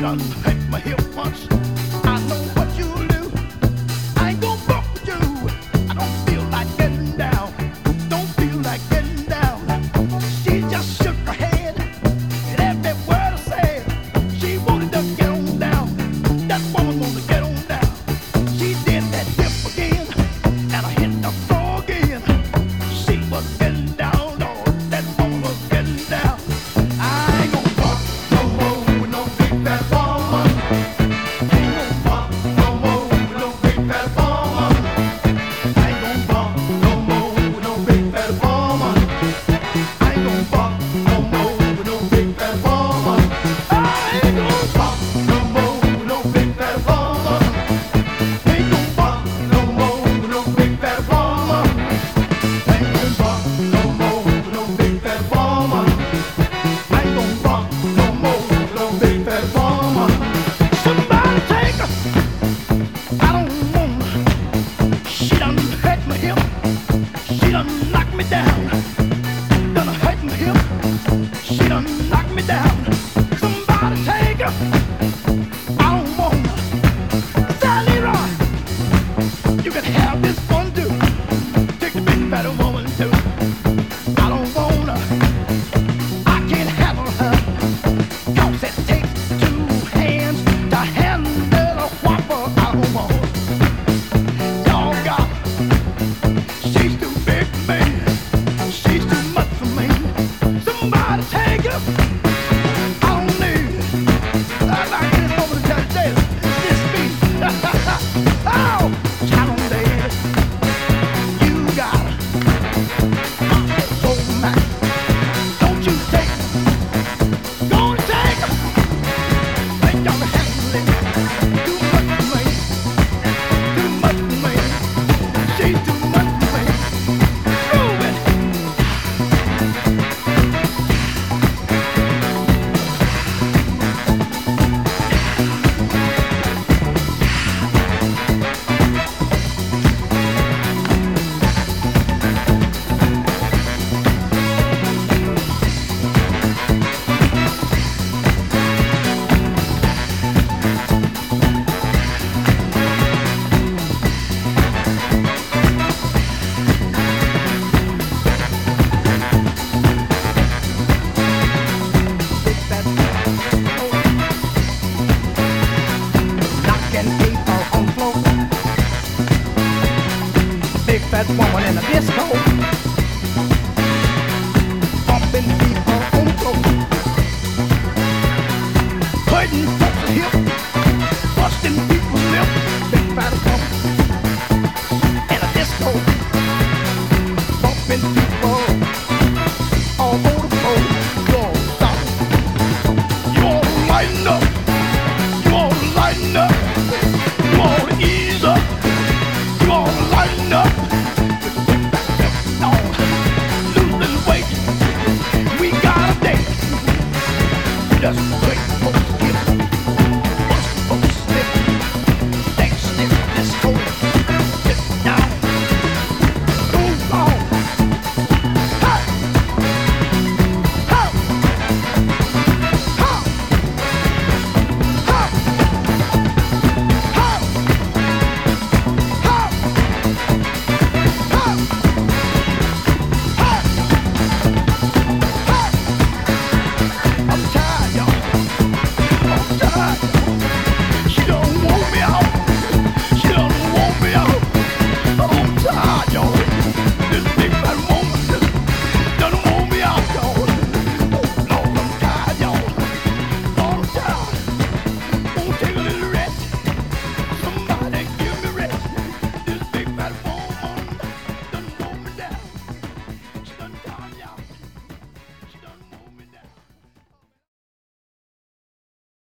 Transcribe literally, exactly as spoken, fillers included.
done hurt my hip once. I know what you'll do. I ain't gonna fuck with you. I don't feel like getting down. Don't feel like getting down. She just shook her head, and every word I said, she wanted to get on down. That woman wanted to get on down. She did that dip again, and I hit the floor again. She was getting down, Lord. That woman was getting down. I ain't gonna fuck no more with no big fat woman. Ain't gonna fuck no more with no big fat woman. I ain't gonna fuck no more with no big fat woman. I ain't gonna fuck no more with no big fat woman. I ain't gonna fuck no more with no big fat woman. Ain't gonna fuck no more with no big fat woman. Ain't gonna fuck no more with no big fat woman. I ain't gonna fuck no more with no big fat woman. Somebody take her. I don't want her. She done hurt my hip. She done knocked me down. Done hurt my hip. She done knocked me down. Somebody take her. I don't want her. Sally Roy, you can have this one too. Take the big fat woman too. I don't want her. I can't handle her. 'Cause it takes two hands to handle a whopper. I don't want her. Y'all got her. She's too big for me. She's too much for me. Somebody take her. I don't need it. I'd like this woman to just say this beat. Oh, child on dead. You got her. I'm so mad. Don't you take her. Gonna take her. Ain't gonna handle it. Too much for me. Too much for me. She's too much for me. Prove it. Big fat knocking people on the floor. Big fat woman in a disco. Bumping people on the floor. Hurting folks' hip. Busting people's lip. Big fat woman in a disco. Bumping people all over the floor. Lord, stop it. You ought to lighten up. You ought to lighten up. You ought to ease up.